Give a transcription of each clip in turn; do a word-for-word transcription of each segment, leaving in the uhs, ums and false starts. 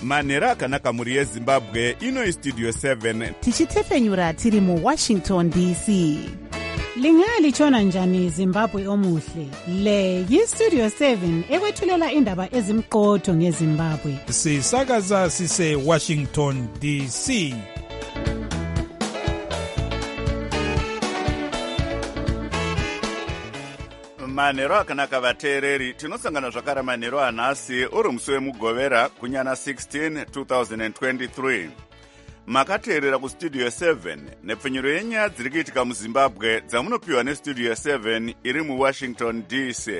manhero akanaka muri yezimbabwe. Ino istudio seven tichitefenyura tiri mu Washington D C. Lingalitshona njani Zimbabwe omuhle? Le yistudio seven ekwethulela indaba ezimqotho ngeZimbabwe. Sisakaza sise Washington D C. manhero akanaka vateereri, tinosangana zvakare manhero anhasi uri musi wemugovera kunyana sixteen two thousand twenty-three. Makateerera kustudio seven nepfenyuro yenyaya dziri kuitika muZimbabwe dzamunopiwa nestudio seven iri muWashington D C.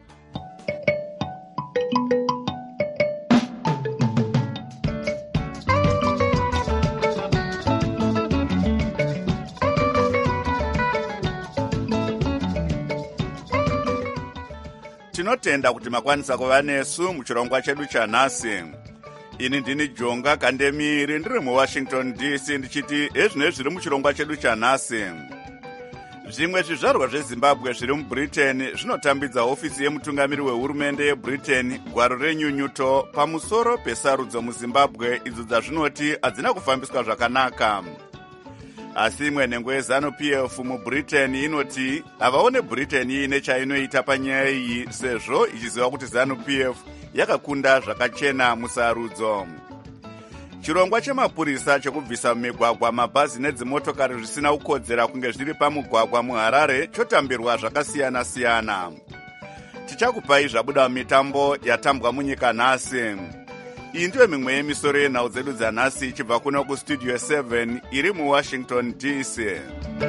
Tinotenda kuti makwanisa kuva nesu muchirongwa chedu chanhasi. Ini ndini Jonga Kandemiri ndiri muWashington D C ndichiti ezvino zviri muchirongwa chedu chanhasi. Zvimwe zvizvarwa zveZimbabwe zviri muBritain zvinotambidza ofisi yemutungamiri wehurumende yeBritain gwaro renyunyuto pamusoro pesarudzo muZimbabwe idzo dzazvinoti hadzina kufambiswa zvakanaka. Asi imwe nhengo yeZanu-P F muBritain inoti havaone Britain iine chainoita panyaya iyi sezvo ichiziva kuti Zanu-P F yakakunda zvakachena musarudzo. Chirongwa chemapurisa chekubvisa mumigwagwa mabhazi nedzimotokari zvisina kukodzera kunge zviri pamugwagwa muHarare chotambirwa zvakasiyana siyana. Tichakupai zvabuda mumitambo yatambwa munyika nhasi. Iyi ndiyo mimwe yemisoro yenhau dzedu dzanhasi ichibva kuno kustudio seven iri muWashington D C.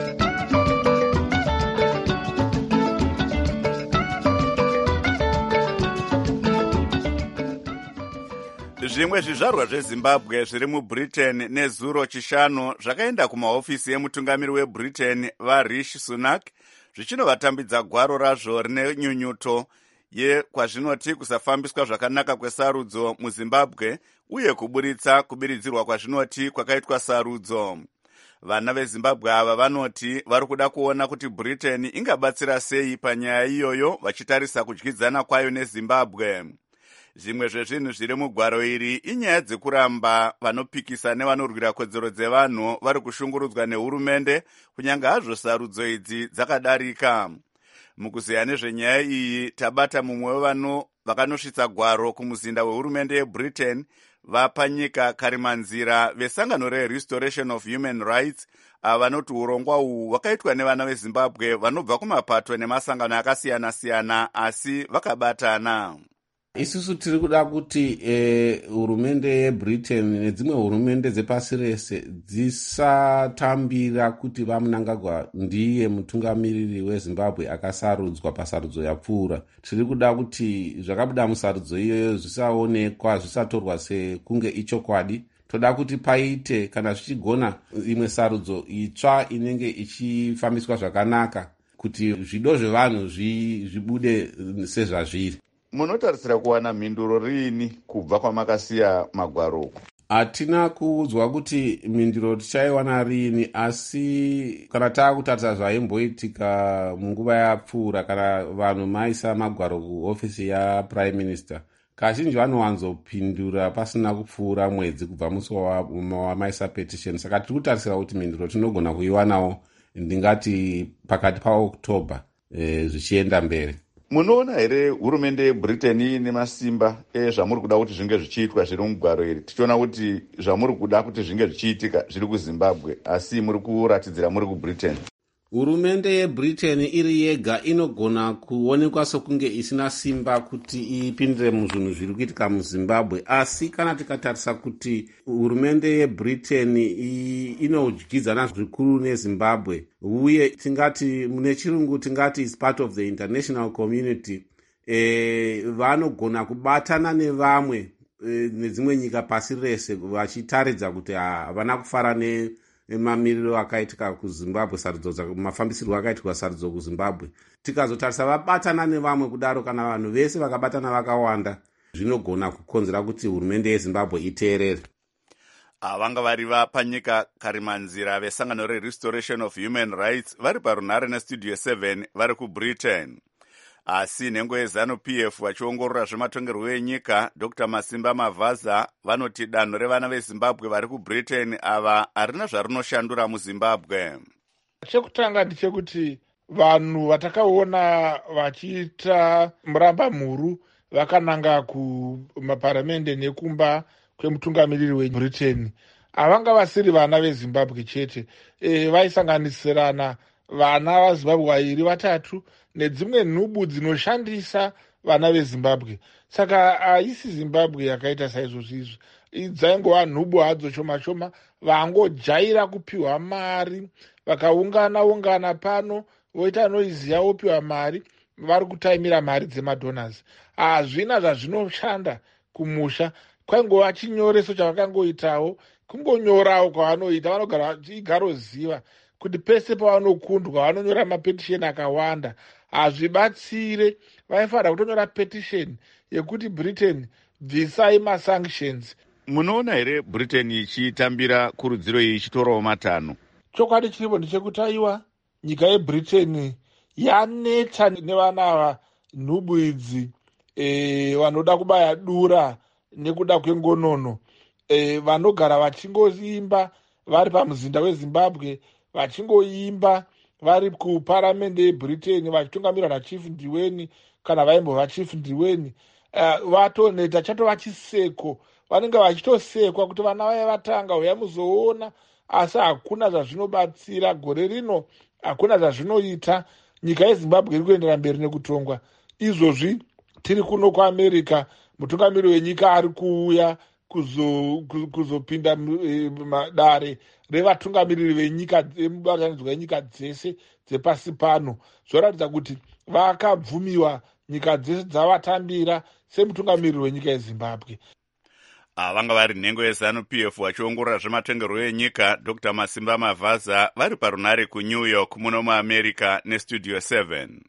Zvimwe zvizvarwa zveZimbabwe zviri muBritain nezuro chishanu zvakaenda kumahofisi emutungamiri weBritain vaRishi Sunak zvichinovatambidza gwaro razvo rine nyunyuto yekwazvinoti kusafambiswa zvakanaka kwesarudzo muZimbabwe uye kuburitsa kubiridzirwa kwazvinoti kwakaitwa sarudzo. Vana veZimbabwe ava vanoti vari kuda kuona kuti Britain ingabatsira sei panyaya iyoyo vachitarisa kudyidzana kwayo neZimbabwe. Zvimwe zvezvinhu zviri mugwaro iri inyaya dzekuramba vanopikisa nevanorwira kodzero dzevanhu vari kushungurudzwa nehurumende kunyange hazvo sarudzo idzi dzakadarika. Mukuziya nezvenyaya iyi tabata mumwe wevano vakanosvitsa gwaro kumuzinda wehurumende yeBritain vapanyika Karimanzira vesangano reRestoration of Human Rights vanoti urongwa uhu hwakaitwa nevana veZimbabwe vanobva kumapato nemasangano akasiyana siyana asi vakabatana. Isusu tiri kuda kuti hurumende eh, yeBritain nedzimwe hurumende dzepasi rese dzisatambira kuti vaMnangagwa ndiye mutungamiriri weZimbabwe akasarudzwa pasarudzo yapfuura. Tiri kuda kuti zvakabuda musarudzo iyoyo zvisaonekwa zvisatorwa sekunge ichokwadi. Toda kuti paite kana zvichigona imwe sarudzo itsva inenge ichifambiswa zvakanaka kuti zvido zvevanhu zvibude sezvazviri. Munotarisira kuwana mhinduro rini kubva kwamakasiya magwaro? Hatina kuudzwa kuti mhinduro tichaiwana rini, asi kana taakutarisa zvaimboitika munguva yapfuura kana vanhu maisa magwaro kuofisi yaPrime Minister, kazhinji vanowanzopindura pasina kupfuura mwedzi kubva musi wamaisa petition. Saka tiri kutarisira kuti mhinduro tinogona kuiwanawo ndingati pakati paOctober e, zvichienda mberi. Munoona here hurumende yeBritain ine masimba ezvamuri kuda kuti zvinge zvichiitwa zviri mugwaro iri? Tichiona kuti zvamuri kuda kuti zvinge zvichiitika zviri kuZimbabwe asi muri kuratidzira muri kuBritain. Hurumende yeBritain iri yega inogona kuonekwa sokunge isina simba kuti ipindire muzvinhu zviri kuitika muZimbabwe, asi kana tikatarisa kuti hurumende yeBritain inodyidzana zvikuru neZimbabwe uye tingati mune chirungu tingati is part of the international community, e, vanogona kubatana nevamwe e, nedzimwe nyika pasi rese vachitaridza kuti havana kufara ne mamiriro akaitika kuZimbabwe sarudzo mafambisirwo akaitika sarudzo kuZimbabwe. Tikazotarisa vabatana nevamwe kudaro kana vanhu vese vakabatana vakawanda zvinogona kukonzera kuti hurumende yeZimbabwe iteerere. Vanga vari vapanyika Karimanzira vesangano reRestoration of Human Rights vari parunhare nestudio seven vari kuBritain. asi nhengo yeZanu-P F vachiongorora zvematongerwo enyika Dr Masimba Mavaza vanoti danho revana veZimbabwe vari kuBritain ava harina zvarinoshandura muZimbabwe. Chekutanga ndechekuti vanhu vatakaona vachiita muramba-mhuru vakananga kumaparamende nekumba kwemutungamiriri weBritain havanga vasiri vana veZimbabwe chete, e, vaisanganisirana vana vaZimbabwe vairi vatatu nedzimwe nhubu dzinoshandisa vana veZimbabwe. Saka haisi Zimbabwe yakaita saizvozvo izvi, dzaingova nhubu hadzo shoma shoma vangojaira kupiwa mari, vakaungana ungana pano voita noiziya vopiwa mari, vari kutaimira mari dzemadonors. Hazvina zvazvinoshanda kumusha, kwaingova chinyoreso chavakangoitawo kungonyorawo kwavanoita, vanogara vachigaroziva kuti pese pavanokundwa vanonyora mapetisheni akawanda. Hazvibatsire, vaifanira kutonyora petisheni yekuti Britain bvisai masanctions. Munoona here Britain ichitambira kurudziro iyi ichitorawo matanho? Chokwadi chiripo ndechekutaiwa nyika yeBritain yaneta nevana ava nhubu idzi e, vanoda kubaya dura nekuda kwengonono, e, vanogara vachingoimba vari pamuzinda weZimbabwe, vachingoimba vari kuparamende yeBritain vachitungamirwa nachief Ndiweni kana vaimbova chief Ndiweni. Uh, vatoneta chatova chiseko, vanenge vachitosekwa kuti vana vaya vatanga uya muzoona, asi hakuna zvazvinobatsira. Gore rino hakuna zvazvinoita. Nyika yeZimbabwe iri kuendera mberi nekutongwa. Izvozvi tiri kuno kuAmerica, mutungamiriri wenyika ari kuuya kuzopinda dare revatungamiriri venyika mubatanidzwa wenyika dzese dzepasi pano. Zvoratidza kuti vakabvumiwa nyika dzese dzavatambira semutungamiriri wenyika yeZimbabwe. Vanga vari nhengo yeZanu-P F vachiongorora zvematongerwo enyika Dr Masimba Mavaza vari parunare kuNew York muno muAmerica neStudio seven.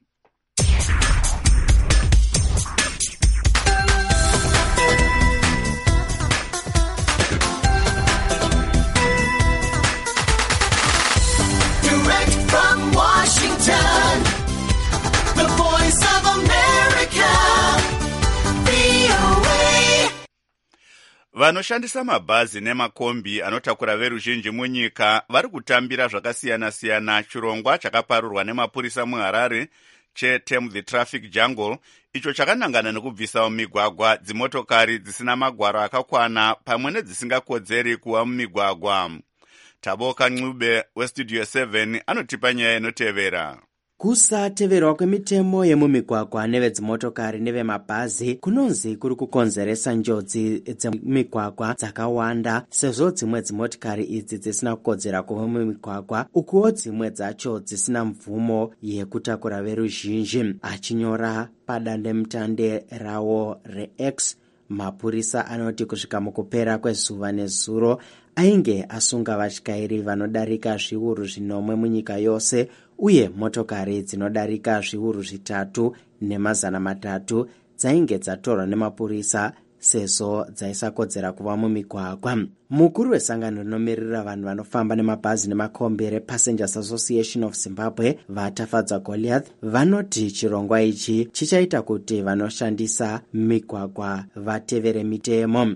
Vanoshandisa mabhazi nemakombi anotakura veruzhinji munyika vari kutambira zvakasiyana-siyana chirongwa chakaparurwa nemapurisa muHarare cheTame the Traffic Jungle, icho chakanangana nekubvisa mumigwagwa dzimotokari dzisina magwaro akakwana pamwe nedzisingakodzeri kuva mumigwagwa. Taboka Ncube weStudio seven anotipa nyaya inotevera. Kusateverwa kwemitemo yemumigwagwa nevedzimotokari nevemabhazi kunonzi kuri kukonzeresa njodzi dzemumigwagwa dzakawanda, sezvo dzimwe dzimotokari idzi dzisina kukodzera kuva mumigwagwa, ukuwo dzimwe dzacho dzisina mvumo yekutakura veruzhinji. Achinyora padandemutande rawo reX, mapurisa anoti kusvika mukupera kwezuva nezuro ainge asunga vatyairi vanodarika zviuru zvinomwe munyika yose, uye motokari dzinodarika zviuru zvitatu nemazana matatu dzainge dzatorwa nemapurisa sezvo dzaisakodzera kuva mumigwagwa. Mukuru wesangano rinomirira vanhu vanofamba nemabhazi nemakombi rePassengers Association of Zimbabwe, Vatafadza Goliath, vanoti chirongwa ichi chichaita kuti vanoshandisa migwagwa vatevere mitemo.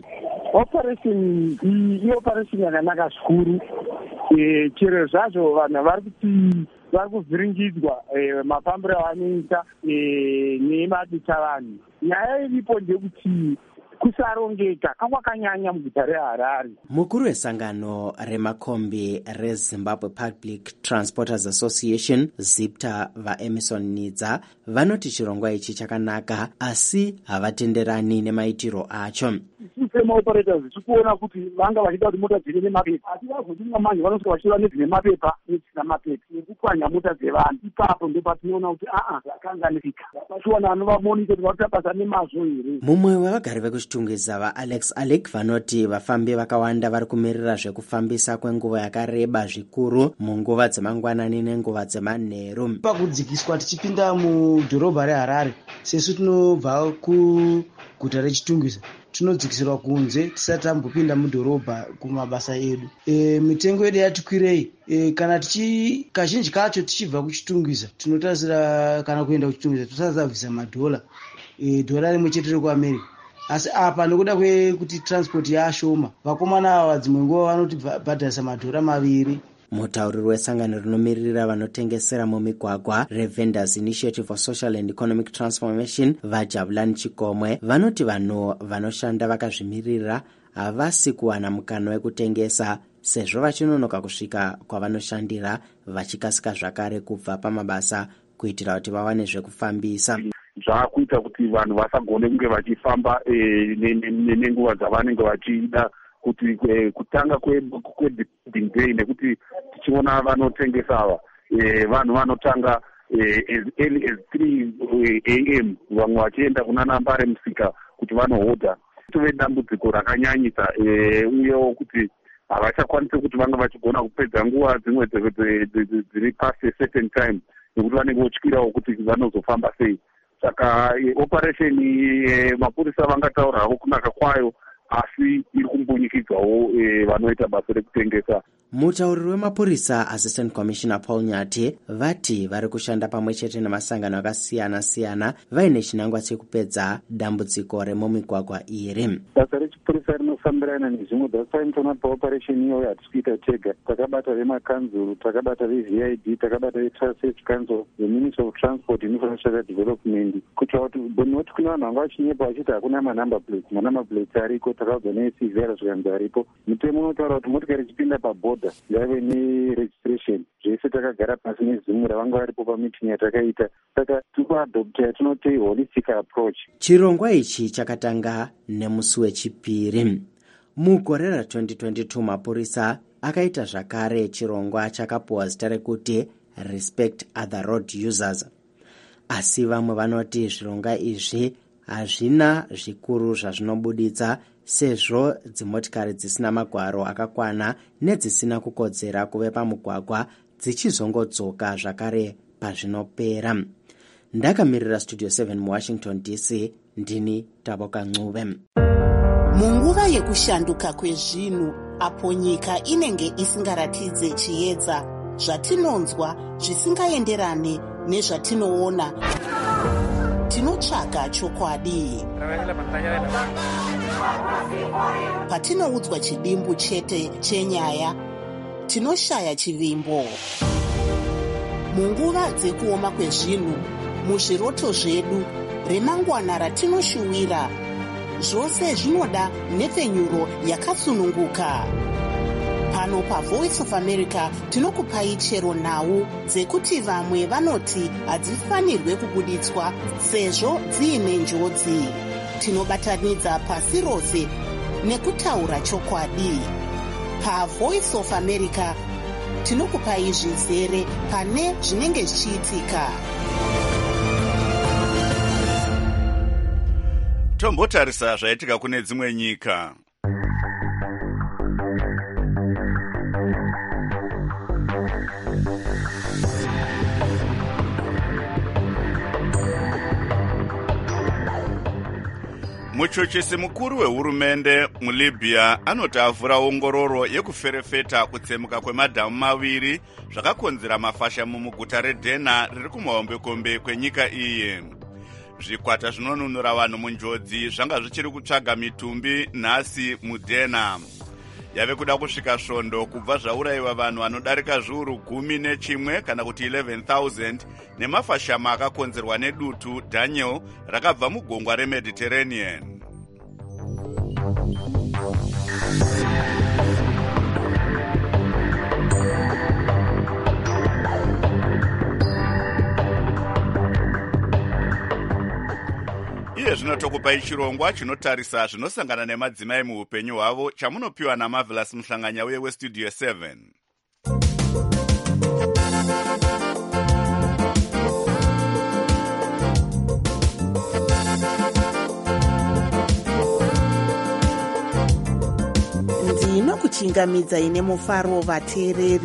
Operation iyi operation yakanaka zvikuru. E, chero zvazvo vanhu vari kuti vari kuvhiringidzwa e, mafambiro avanoita e, nemadita vanhu. Nyaya iripo ndekuti kusarongeka kwakanyanya muguta reHarare. Mukuru wesangano remakombi reZimbabwe Public Transporters Association, ZIPTA, vaEmerson Nidza, vanoti chirongwa ichi chakanaka asi havatenderani nemaitiro acho. Sema operators tikuona kuti vanga vachida kuti mota dzine nemapepa, asi vazotinga manje vanosvika vachiva nezvine mapepa nezvisina mapepa nekupwanya mota dzevanhu. Ipapo ndipo patinoona kuti aa zvakanganisika. Vachiwana anovamonita kuti vakuita basa nemazvo here. Mumwe wevagari vekuchitungwiza vaAlex Alec vanoti vafambi vakawanda vari kumirira zvekufambisa kwenguva yakareba zvikuru munguva dzemangwanani nenguva dzemanheru. Pakudzikiswa tichipinda mudhorobha reHarare, sesu tinobva ku guta rechitungwiza tinodzikisirwa kunze tisati tambopinda mudhorobha kumabasa edu. E, mitengo yedu yati kwirei. E, kana tichi kazhinji kacho tichibva kuchitungwiza tinotarisira kana kuenda kuchitungwiza tosazabvisa madhola e, dhora rimwe chete rekuamerica. Asi apa nekuda kwekuti transport yaashoma vakomana ava dzimwe nguva vanoti bhadharisa madhora maviri. Mutauriri wesangano rinomirira vanotengesera mumigwagwa reVendors Initiative for Social and Economic Transformation vaJabulani Chikomwe vanoti vanhu vanoshanda vakazvimirira havasi kuwana mukana wekutengesa sezvo vachinonoka kusvika kwavanoshandira vachikasika zvakare kubva pamabasa kuitira kuti vawane zvekufambisa. Zvakuita kuti vanhu vasagone kunge vachifamba nenguva dzavanenge vachida kuti kutanga kwebuilding day nekuti tichiona vanotengesa ava vanhu vanotanga as early as three a m vamwe vachienda kuna nambare musika kuti vanohodha. Tove dambudziko rakanyanyisa uyewo kuti havachakwanisi kuti vanga vachigona kupedza nguva dzimwe dziri past a certain time nekuti vanenge votyirawo kuti vanozofamba sei. Saka operation mapurisa vangataura havo kunaka kwayo asi iri kumbunyikidzwawo vanoita basa rekutengesa. Mutauriri wemapurisa Assistant Commissioner Paul Nyati vati vari kushanda pamwe chete namasangano akasiyana siyana vaine chinangwa chekupedza dambudziko remumigwagwa iri. Basa rechipurisa rinofambirana nezvimwe dzatinoona paoperation iyo yatikuita tega. Takabata vemakanzuru, takabata veV I D, takabata veTransit Council, veMinister of Transport Infrastructure Development. Kuti kuti bonoti kuna vanhu vanga vachinyepa vachiti hakuna manumber plates, manumber plates ariko takabva neC V R zvikanzi aripo. Mutemo unotaura kuti motikari ichipinda pabhodha ngave neregistration. Zvese takagara pasi nezimu ravanga varipo pamiting yatakaita. Saka tikuadopta yatinoti holistic approach. Chirongwa ichi chakatanga nemusi wechipiri. Mugore ra twenty twenty-two mapurisa akaita zvakare chirongwa chakapuwa zita rekuti Respect Other Road Users. Asi vamwe vanoti zvirongwa izvi hazvina zvikuru zvazvinobuditsa sezvo dzimotikari dzisina magwaro akakwana nedzisina kukodzera kuve pamugwagwa dzichizongodzoka zvakare pazvinopera. Ndakamirira Studio seven muWashington D C, ndini Taboka Ncube. Munguva yekushanduka kwezvinhu apo nyika inenge isingaratidze chiedza zvatinonzwa zvisingaenderane nezvatinoona, tinotsvaga chokwadi. Patinoudzwa chidimbu chete chenyaya, tinoshaya chivimbo. Munguva dzekuoma kwezvinhu, muzviroto zvedu, remangwana ratinoshuwira, zvose zvinoda nhepfenyuro yakasununguka. Pano paVoice of America tinokupai chero nhau dzekuti vamwe vanoti hadzifanirwe kubuditswa sezvo dziine njodzi. Tinobatanidza pasi rose nekutaura chokwadi. PaVoice of America tinokupai zvizere pane zvinenge zvichiitika. Tombotarisa zvaitika kune dzimwe nyika. Muchuchisi mukuru wehurumende muLibya anoti avhura ongororo yekuferefeta kutsemuka kwemadhamu maviri zvakakonzera mafasha mumuguta reDenha riri kumahombekombe kwenyika iyi. Zvikwata zvinonunura vanhu munjodzi zvanga zvichiri kutsvaga mitumbi nhasi muDenha. Yave kuda kusvika svondo kubva zvaurayiwa vanhu vanodarika zviuru gumi nechimwe kana kuti eleven thousand nemafashama akakonzerwa nedutu Daniel rakabva mugongwa reMediterranean. Iye zvinotokupai chirongwa chinotarisa zvinosangana nemadzimai muupenyu hwavo chamunopiwa naMarvelous Muhlanganya uye weStudio seven. Ndinokuchingamidza ine mufaro vateereri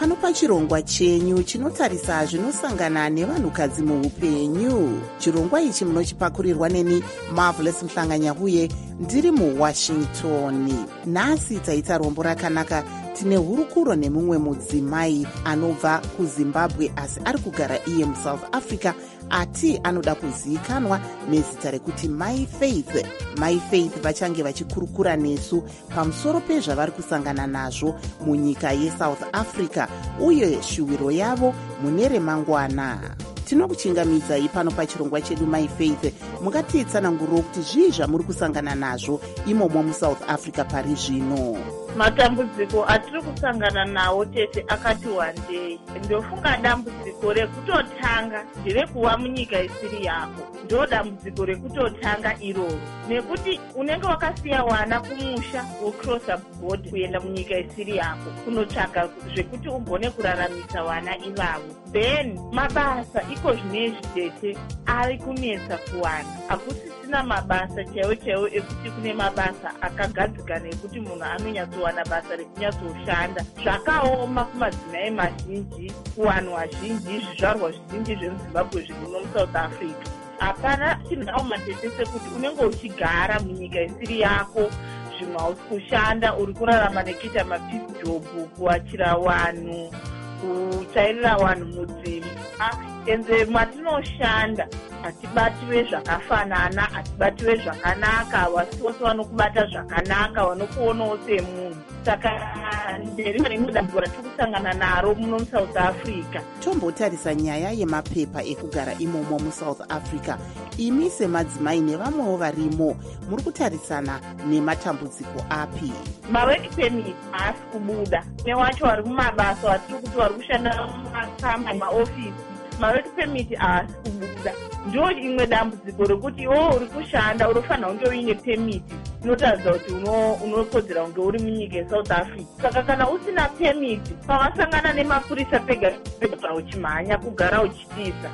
pano pachirongwa chenyu chinotarisa zvinosangana nevanhukadzi muupenyu. Chirongwa ichi munochipakurirwa neni Marvelous Mhlanganyahuye ndiri muWashington. Nhasi taita rombo rakanaka. Tine hurukuro nemumwe mudzimai anobva kuZimbabwe asi ari kugara iye muSouth Africa ati anoda kuzivikanwa nezita rekuti My Faith. My Faith vachange vachikurukura nesu pamusoro pezvavari kusangana nazvo munyika yeSouth Africa uye shuwiro yavo mune remangwana. Tinokuchingamidzai pano pachirongwa chedu My Faith. Mungatiitsananguriro kuti zvii zvamuri kusangana nazvo imomo muSouth Africa pari zvino. Matambudziko atiri kusangana nawo tete akati wandei. Ndofunga dambudziko rekutotanga nderekuva munyika isiri yako. Ndo dambudziko rekutotanga iroro. Nekuti unenge wakasiya wana kumusha wocrossa border kuenda munyika isiri yako kunotsvaka zvekuti ugone kuraramisa wana ivavo. Then mabasa iko zvinezvi tete ari kunetsa kuwana. Hakusisina mabasa chaiwo chaiwo ekuti kune mabasa akagadzikana ekuti munhu anonyatsowana basa rekunyatsoshanda. Zvakaoma kumadzimai mazhinji, kuvanhu vazhinji, zvizvarwa zvizhinji zvemuZimbabwe zviri muno muSouth Africa. Hapana chinhauma tete sekuti unenge uchigara munyika isiri yako, zvimwe hausi kushanda, uri kurarama nekuita mapeace job, kuwachira vanhu, kutsvairira vanhu mudzimba. Enze matinoshanda hatibatiwe zvakafanana, hatibatiwe zvakanaka, vasi vose vanokubata zvakanaka, vanokuonawo semunhu. Saka nderimwe rimwe dambudziko ratiri kusangana naro muno muSouth Africa. Tombotarisa nyaya yemapepa ekugara imomo muSouth Africa. Imi semadzimai nevamwewo varimo muri kutarisana nematambudziko api? Mawork permit haasi kubuda. Newacho vari mumabasa vatiri kuti vari kushanda mumakamba maofisi, mawork permit haasi kubuda. Ndo imwe dambudziko rekuti iwo uri kushanda unofanira kunge uine permit inotaridza kuti unokodzera kunge uri munyika yeSouth Africa. Saka kana usina permit pavasangana nemapurisa pega pega uchimhanya kugara uchitiza.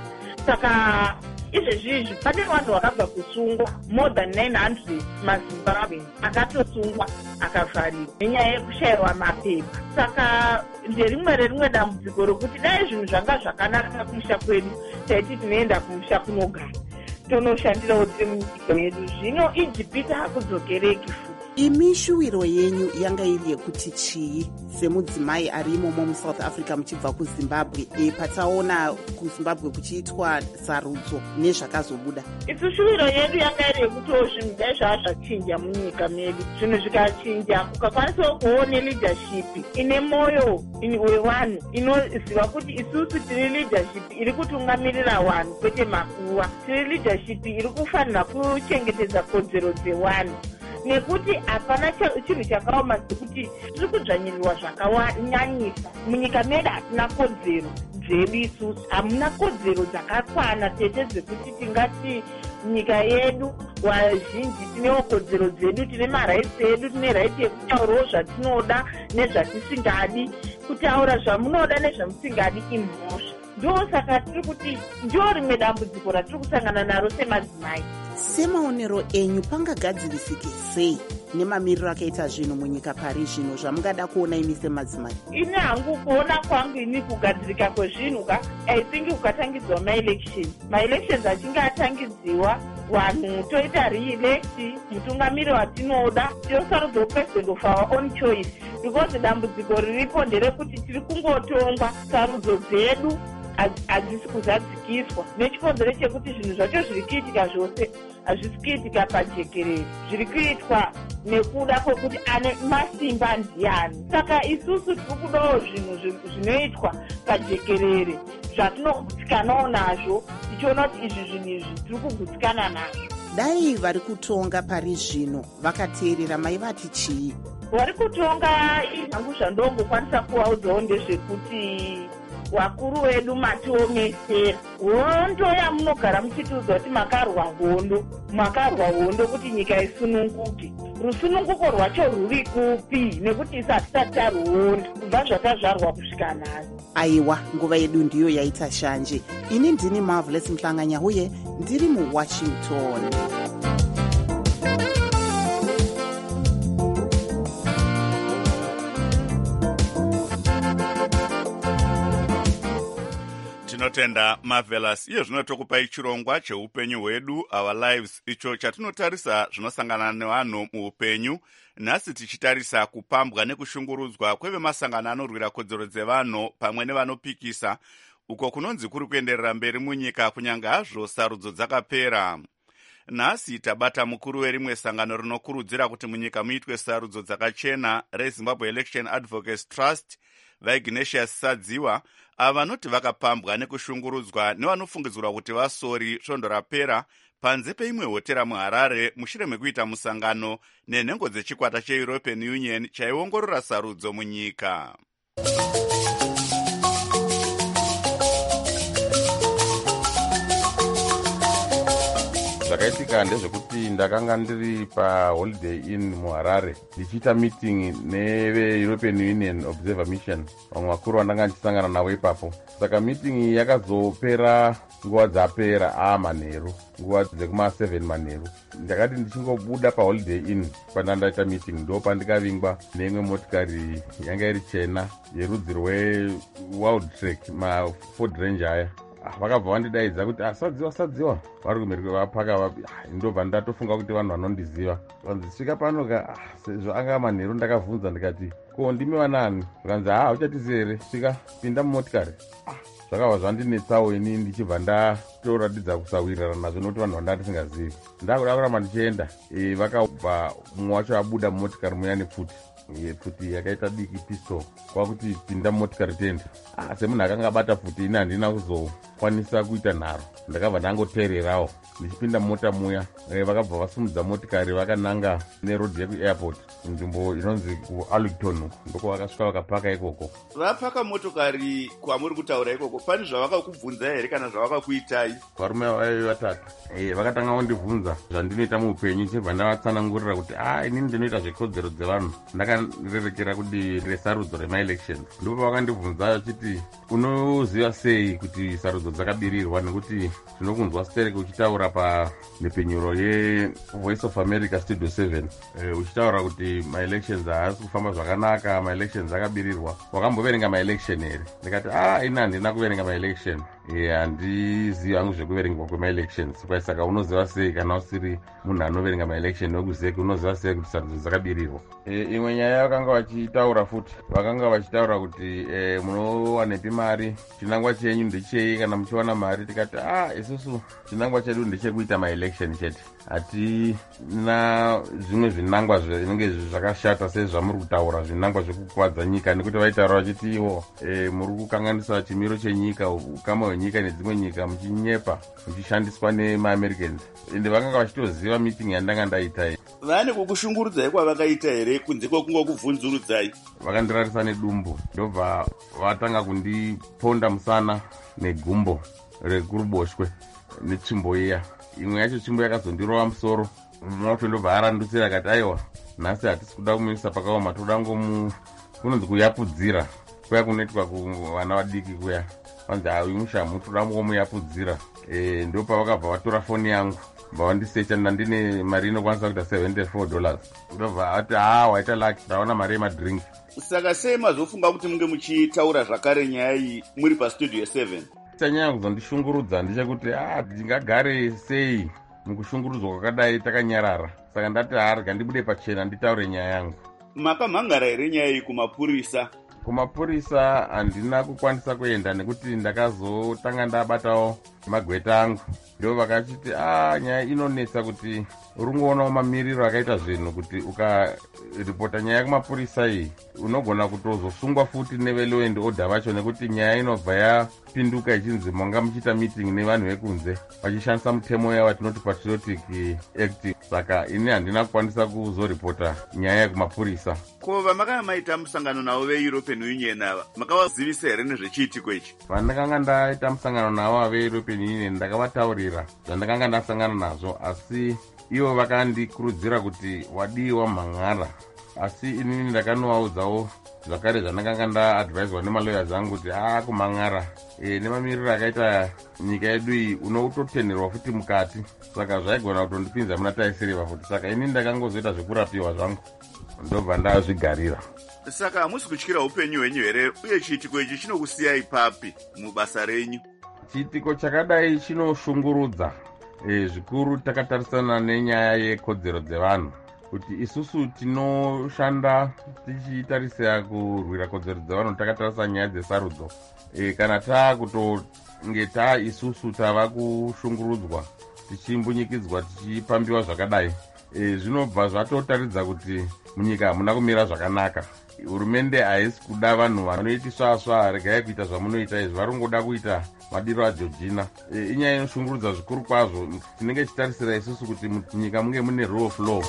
Saka izvezvizvi pane vanhu vakabva kusungwa more than nine hundred maZimbabwe akatosungwa akavharirwa nenyaya yekushayirwa mapepa. Saka nderimwe rerimwe dambudziko rokuti dai zvinhu zvanga zvakanaka kumusha kwedu taiti tinoenda kumusha kunogara tonoshandirawo tiri munyika yedu. Zvino ijipita hakudzokereki futi. Imi shuwiro yenyu yanga iri yekuti chii semudzimai ari imomo muSouth Africa muchibva kuZimbabwe? E, pataona kuZimbabwe kuchiitwa sarudzo nezvakazobuda. Isu shuwiro yedu yanga iri yekutiwo zvinhu dai zvava zvachinja munyika medu. Zvinhu zvikachinja kukakwanisawo kuone leadership ine moyo wevanhu, inoziva kuti isusu tiri leadership iri kutungamirira vanhu kwete makuva. Tiri leadership iri kufanira kuchengetedza kodzero dzevanhu. Nekuti hapana chinhu chakaoma sekuti tiri kudzvanyirirwa zvakanyanyisa. Munyika medu hatina kodzero dzedu isusu, hamuna kodzero dzakakwana tete dzekuti tingati nyika yedu wazhinji tinewo kodzero dzedu, tine marights edu, tine right yekutaurawo zvatinoda nezvatisingadi, kutaura zvamunoda nezvamusingadi imhosva. Ndo saka tiri kuti ndo rimwe dambudziko ratiri kusangana naro semadzimai. Semaonero enyu pangagadzirisike sei nemamiriro akaita zvinhu munyika pari zvino zvamungada kuona imi semadzimai? Ini hangu kuona kwangu ini kugadzirika kwezvinhu ka I think kukatangidzwa maelections. Maelections achinge atangidziwa, vanhu toita re-elect mutungamiri watinoda, tosarudza president of our own choice. Because dambudziko riripo nderekuti tiri kungotongwa sarudzo dzedu hadzisi kuzadzikiswa nechikonzero chekuti zvinhu zvacho zviri kuitika zvose hazvisi kuitika pajekerere, zviri kuitwa nekuda kwekuti ane masimba ndiani. Saka isusu tiri kudawo zvinhu zvinoitwa pajekerere zvatinogutsikanawo nazvo, tichiona kuti izvi zvinhu izvi tiri kugutsikana nazvo. Dai vari kutonga pari zvino vakateerera maivati chii? Vari kutonga izvangu zvandongokwanisa kuvaudzawo ndezvekuti wakuru wedu matiomesera hondo yamunogara muchitiudza kuti makarwa hondo, makarwa hondo kuti nyika isununguke. Rusununguko rwacho rwuri kupi? Nekuti isu hatisati taruona kubva zvakazvarwa kusvika nhasi. Aiwa, nguva yedu ndiyo yaita shanje. Ini ndini Marvelous Mhlanganyahuye ndiri muWashington. tinotenda Marvelous. Iyo zvino tokupai chirongwa cheupenyu hwedu, our lives, icho chatinotarisa zvinosangana nevanhu muupenyu. Nhasi tichitarisa kupambwa nekushungurudzwa kwevemasangano anorwira kodzero dzevanhu pamwe nevanopikisa, uko kunonzi kuri kuenderera mberi munyika kunyange hazvo sarudzo dzakapera. Nhasi tabata mukuru werimwe sangano rinokurudzira kuti munyika muitwe sarudzo dzakachena reZimbabwe Election Advocates Trust, vaIgnatius Sadziwa, ava vanoti vakapambwa nekushungurudzwa nevanofungidzirwa kuti vasori svondo rapera panze peimwe hotera muHarare mushure mekuita musangano nenhengo dzechikwata cheEuropean Union chaiongorora sarudzo munyika. Zvakaitika ndezvekuti ndakanga ndiri paholiday inn muHarare ndichiita meeting neve-European Union Observer Mission, vamwe vakuru vandanga ndichisangana navo ipapo. Saka meeting yakazopera nguva dzapera a manheru, nguva dzekuma seven manheru. Ndakati ndichingobuda paholiday inn pandandaita meeting ndo pandikavingwa neimwe motikari yanga iri chena yerudzi rweWild Trek, maFord Ranger aya. Vakabva vandidaidza kuti asadziwa sadziwa vari kumhiri kwevapaka, ndobva ndatofunga kuti vanhu vanondiziva. Vanzisvika pano ka sezvo anga manheru ndakavhunza ndikati, ko ndimi vanani? Vakanzi ha uchatizi here, svika pinda mumotikari. Zvakabva zvandinetsawo ini ndichibva ndatoratidza kusawirirana nazvo nokuti vanhu vanda ndisingazivi. Ndakuda kuramba ndichienda, e, vakabva mumwe wacho abuda mumotikari muyani pfuti pfuti yakaita diki pistol kwakuti pinda mumotikari tenda. Ah, semunhu akanga abata pfuti ini handina kuzokwanisa kuita nharo, ndakabva ndangoteererawo ndichipinda mumota muya. E, vakabva vasumudza motikari vakananga nerodhi yekuairport, nzvimbo inonzi kuArlington, ndoko vakasvika vakapaka ikoko. Vapaka motokari kwamuri kutaura ikoko, pane zvavakakubvunza here kana zvavakakuitai? Varume vaive vatatu. E, vakatanga kundibvunza zvandinoita muupenyu, chibva ndavatsanangurira kuti ah, inini ndinoita zvekodzero dzevanhu, ndakarerekera kuti resarudzo remaelections. Ndipo vakandibvunza vachiti, unoziva sei kuti sarudzo dzakabirirwa? Nekuti tinokunzwa Stereke uchitaura pamhepenyuro yeVoice of America Studio seven, e, uchitaura kuti maelections haasi kufamba zvakanaka, maelections akabirirwa. Wakamboverenga maelection here? Ndikati ah, ina handina kuverenga maelection, handizivi hangu zvekuverengwa kwemaelections. Kwai saka unoziva sei kana usiri munhu anoverenga maelection wekuzeki, unoziva sei kuti sarudzo dzakabirirwa? E, imwe nyaya vakanga vachitaura futi, vakanga vachitaura kuti e, munowanepi mari, chinangwa chenyu ndechei kana muchiwana mari? Tikati ah, isusu chinangwa chedu ndechekuita maelection chete, hatina zvimwe zvinangwa zvinenge zvakashata sezvamuri kutaura, zvinangwa zvekukuvadza nyika. Nekuti vaitaura vachiti ivo e, muri kukanganisa chimiro chenyika, ukama hwenyika nedzimwe nyika muchinyepa, muchishandiswa nemaAmericans. Ende vakanga vachitoziva meeting yandanga ndaita. Vane kukushungurudzai kwavakaita here kunze kwokungokubvunzurudzai? Vakandirarisa nedumbu, ndobva vatanga kundiponda musana negumbo rekuruboshwe netsvimbo iya. Imwe yacho tsvimbo yakazondirova musoro, mwacho ndobva arandutsira akati aiwa, nhasi hatisi kuda kumuisa pakaoma, toda ngomu kunonzi kuyapudzira kuya kunoitwa kuvana vadiki kuya. Vanzi ayi mushamu toda ngomuyapudzira. E, ndo pavakabva vatora foni yangu vavandisecha ndandine mari inokwanisa kuita seventy-four dollars. Ndobva ati ha waita laki, ndaona mari yemadrink. Saka sei mazofunga kuti munge muchitaura zvakare nyaya iyi muri pastudio seven? Chanyanya kuzondishungurudza ndechekuti ah, ndingagare sei mukushungurudzwa kwakadai takanyarara. Saka ndati harga ndibude pachena nditaure nyaya yangu. Makamhangara here nyaya iyi kumapurisa? Kumapurisa handina kukwanisa kuenda nekuti ndakazotanga ndabatawo magweta angu. Ndo vakachiti ah, nyaya inonetsa kuti urungoonawo mamiriro akaita zvinhu, kuti ukaripota nyaya kumapurisa iyi unogona kutozosungwa futi neve-law and order vacho, nekuti nyaya inobva yapinduka ichinzi manga muchiita meeting nevanhu vekunze vachishandisa mutemo yava tinoti Patriotic Act. Saka ini handina kukwanisa kuzoripota nyaya yekumapurisa. Ko vamakanga maita musangano navo veEuropean Union ava makavazivisa here nezvechiitiko ichi? Vandakanga ndaita musangano navo veEuropean Union ndakavataurira zvandakanga ndasangana nazvo, asi ivo vakandikurudzira kuti wadiwa mhan'ara. Asi inini ndakanovaudzawo zvakare zvandakanga ndaadvaiswa nemalawyers angu kuti aa kumhan'ara e, nemamiriro akaita nyika yedu iyi unototenerwa futi mukati. Saka zvaigona kutondipinza muna taisiriva futi. Saka inini ndakangozoita zvekurapiwa zvangu ndobva ndazvigarira. Saka hamusi kutyira upenyu hwenyu here, uye chiitiko ichi chinokusiyai papi mubasa renyu? chiitiko chakadai chinoshungurudza e, zvikuru takatarisana nenyaya yekodzero dzevanhu kuti isusu tinoshanda tichitarisira kurwira kodzero dzevanhu takatarisa nyaya dzesarudzo e, kana taakutonge taa isusu tava kushungurudzwa tichimbunyikidzwa tichipambiwa zvakadai e, zvinobva zvatotaridza kuti munyika hamuna kumira zvakanaka. Hurumende haisi kuda vanhu vanoiti svasva regai kuita zvamunoita izvi, vari kungoda kuita madiro aJorgina. E, inyaya inoshungurudza zvikuru kwazvo. Tinenge tichitarisira isusu kuti munyika munge mune rule of law.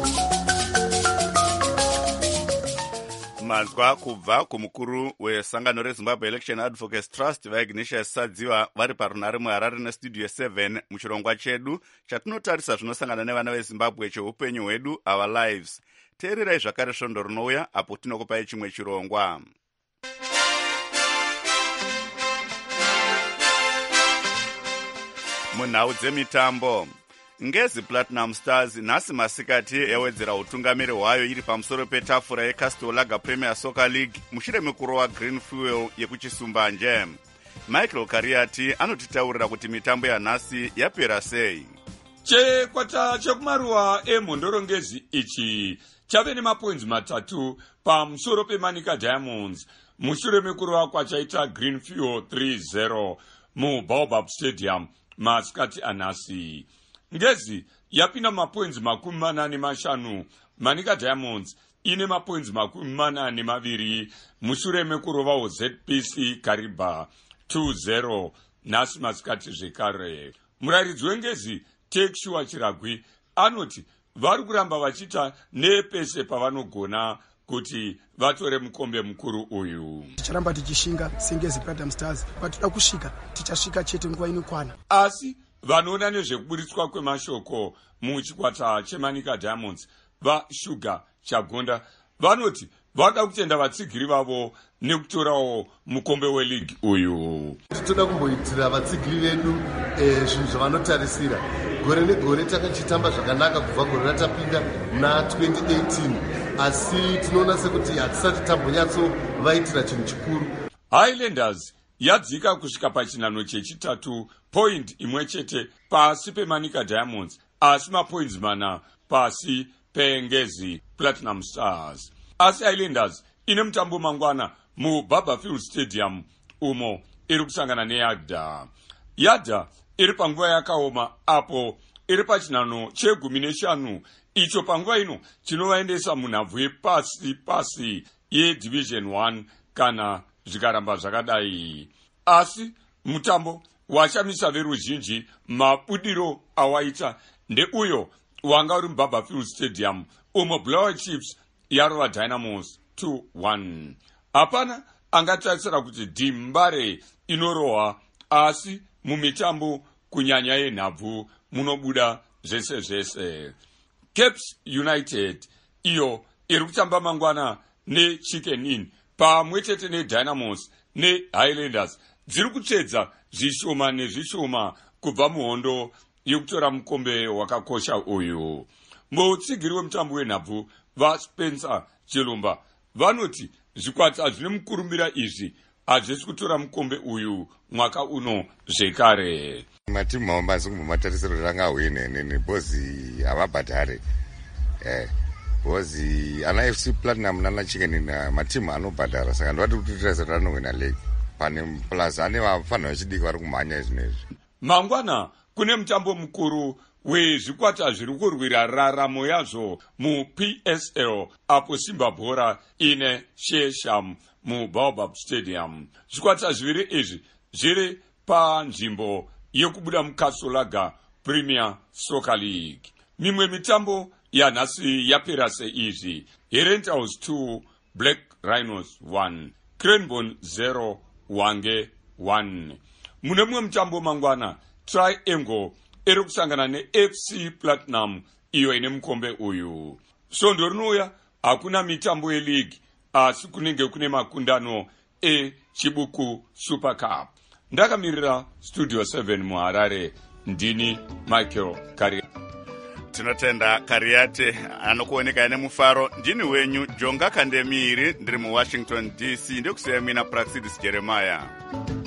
Manzwa kubva kumukuru wesangano reZimbabwe Election Advocates Trust vaIgnatius Sadziwa vari parunare muHarare nestudio seven muchirongwa chedu chatinotarisa zvinosangana nevana veZimbabwe cheupenyu hwedu our lives. Teererai zvakare svondo rinouya apo tinokupai chimwe chirongwa. Munhau dzemitambo, Ngezi Platinum Stars nhasi masikati yawedzera utungamiri hwayo iri pamusoro petafura yeCastel Lager Premier Soccer League mushure mekurowa Green Fuel yekuchisumbanje. Michael Kariati anotitaurira kuti mitambo yanhasi yapera sei. Chekwata chekumaruwa emhondorongezi ichi chave nemapoints matatu pamusoro peManika Diamonds mushure mekurowa kwachaita Green Fuel three zero muBaobab Stadium masikati anhasi. Ngezi yapinda mapoints makumi mana nemashanu, Manika Diamonds ine mapoints makumi mana nemaviri mushure mekurovawo Z P C Kariba two zero nhasi masikati zvekare. Muraridzi wengezi Tekshua Chiragwi anoti vari kuramba vachiita nepese pavanogona kuti vatore mukombe mukuru uyu. Ticharamba tichishinga sengezi Platinum Stars, patinoda kusvika tichasvika chete nguva inokwana. Asi vanoona nezvekuburitswa kwemashoko muchikwata cheManika Diamonds vaShuga Chagonda vanoti vada kutenda vatsigiri vavo nekutorawo mukombe weligi uyu. Tinoda kumboitira vatsigiri vedu zvinhu zvavanotarisira. Gore negore takachitamba zvakanaka kubva gore ratapinda na twenty eighteen, asi tinoona sekuti hatisati tambonyatso vaitira chinhu chikuru. Highlanders yadzika kusvika pachinhano chechitatu point imwe chete pasi peManika Diamonds, asi mapoints mana pasi peNgezi Platinum Stars. Asi Highlanders ine mutambo mangwana muBarberfield Stadium umo iri kusangana neYadda. Yadda iri panguva yakaoma apo iri pachinhano chegumi neshanu icho panguva ino chinovaendesa munhabvu yepasi pasi yeDivision one kana zvikaramba zvakadai. Asi mutambo washamisa veruzhinji mabudiro awaita ndeuyo wanga uri muBarberfield Stadium umo Blair Chiefs yarova Dynamos two one. Hapana angatarisira kuti Dimbare inorohwa, asi mumitambo kunyanya yenhabvu munobuda zvese zvese. Caps United iyo iri kutamba mangwana neChicken Inn pamwe chete neDynamos neHighlanders dziri kutsvedza zvishoma nezvishoma kubva muhondo yekutora mukombe wakakosha uyu. Mutsigiri wemutambo wenhabvu vaSpencer Chilumba vanoti zvikwata zvine mukurumbira izvi hazvisi kutora mukombe uyu mwaka uno zvekare. Matimu mavambazi kumbomatarisiro ranga hwenene bozi havabhadhare eh bozi ana F C Platinum nana Chicken na matimu anobhadhara saka ndovati kuti tiresera anowina league pane plus ane vafanira vachidiki vari kumhanya izvinezvi. Mangwana kune mutambo mukuru wezvikwata zviri kurwira raramo yazvo muP S L apo Simba Bhora ine Shesham muBaobab Stadium. Zvikwata zviviri izvi zviri panzvimbo yekubuda muCastel Lager Premier Soccer League. Mimwe mitambo yanhasi yapera seizvi: Herentals two Black Rhinos one, Cranbourne zero Wange one. Mune mumwe mutambo mangwana Triangle iri kusangana neF C Platinum iyo ine mukombe uyu. Svondo rinouya hakuna mitambo yeleague, asi kunenge kune makundano eChibuku Super Cup. Ndakamirira Studio seven muHarare, ndini Michael Kariati. Tinotenda Kariati anokuoneka ine mufaro. Ndini wenyu Jonga Kandemiri, ndiri muWashington D C, ndikusiya mina Praxidis Jeremiah.